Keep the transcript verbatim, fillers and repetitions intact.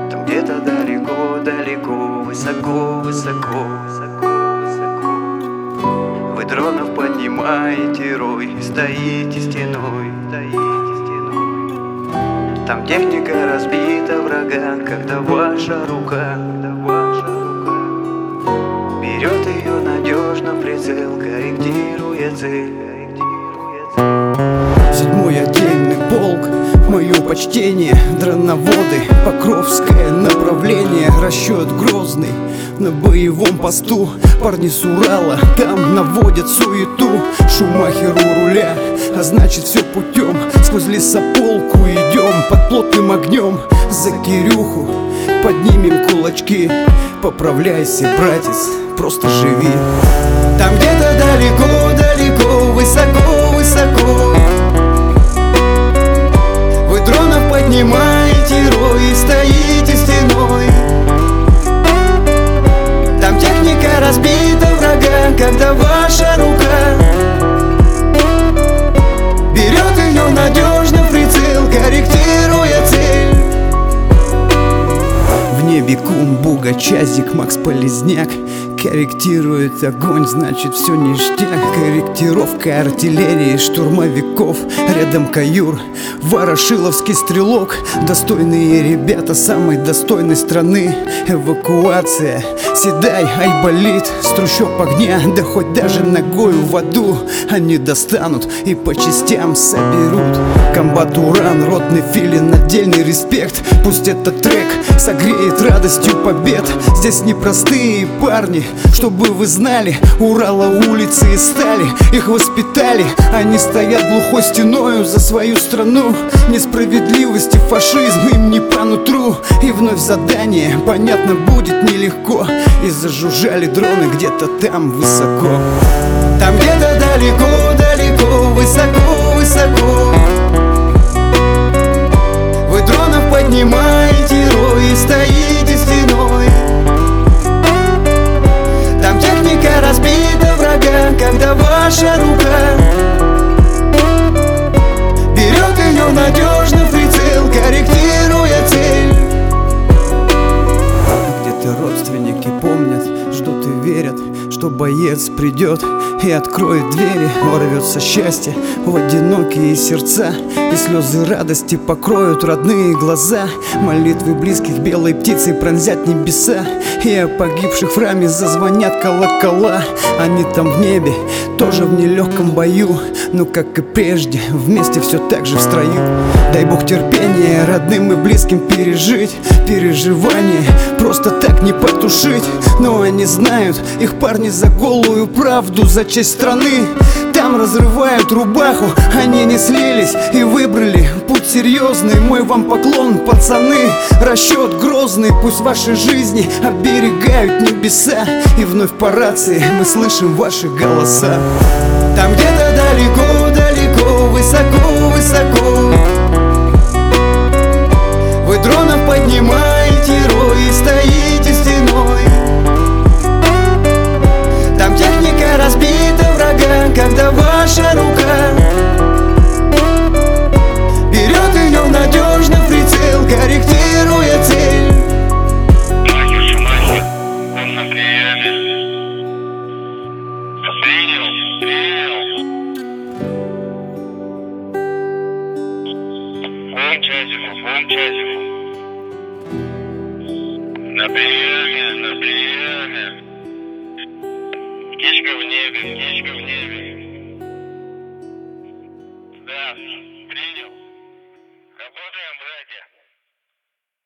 Там где-то далеко-далеко, высоко-высоко, высоко-высоко вы дронов поднимаете рой, стоите стеной, стоите стеной. Там техника разбита врага, когда ваша рука, когда ваша рука берет ее надежно в прицел, корректируя цель, корректируя цель. Седьмой отдельный полк, мое почтение, дроноводы, Покровское направление, расчет Грозный. На боевом посту парни с Урала там наводят суету. Шумахер у руля, а значит все путем. Сквозь лесополку идем под плотным огнем. За Кирюху поднимем кулачки. Поправляйся, братец, просто живи. Там где-то далеко-далеко, высоко-высоко вы дронов поднимаете рой и стоите стеной. Там техника разбита врага, когда ваша рука берет ее надежно в прицел, корректируя цель. В небе Кум, Буга, Чазик, Макс Полезняк корректирует огонь, значит все ништяк. Корректировка артиллерии, штурмовиков. Рядом Каюр, Ворошиловский стрелок. Достойные ребята самой достойной страны. Эвакуация, седай, айболит. С трущоб огня, да хоть даже ногою в аду они достанут и по частям соберут. Комбат Уран, ротный филин, отдельный респект. Пусть этот трек согреет радостью побед. Здесь непростые парни, чтобы вы знали, Урала улицы и стали, их воспитали. Они стоят глухой стеною за свою страну. Несправедливость и фашизм им не по нутру. И вновь задание, понятно, будет нелегко. И зажужжали дроны где-то там высоко. Там где-то далеко-далеко, высоко-высоко вы дронов поднимаете рой и стоите стеной. Там техника разбита врага, когда ваша рука берет ее надежно в прицел, корректируя цель. Где-то родственники помнят, ждут и верят, что боец придет и откроет двери. Ворвется счастье в одинокие сердца, и слезы радости покроют родные глаза. Молитвы близких белой птицей пронзят небеса, и о погибших в раме зазвонят колокола. Они там в небе, тоже в нелегком бою, но как и прежде, вместе все так же в строю. Дай Бог терпения родным и близким пережить. Переживания просто так не потушить. Но они знают, их парни за голую правду, за честь страны. Там разрывают рубаху, они не слились и выбрали путь серьезный. Мой вам поклон, пацаны, расчет Грозный. Пусть ваши жизни оберегают небеса, и вновь по рации мы слышим ваши голоса. Там где-то далеко-далеко, высоко-высоко вы дронов поднимаете рой и стоите стеной. Там техника разбита врага, когда ваша рука берет ее надежно в прицел, корректируя цель. Махер, Шумахер, он на приеме. Принял, принял. Он Чазиков, он Чазиков. На приеме, на приеме. Птичка в небе, птичка в небе. Да, принял. Работаем, братья.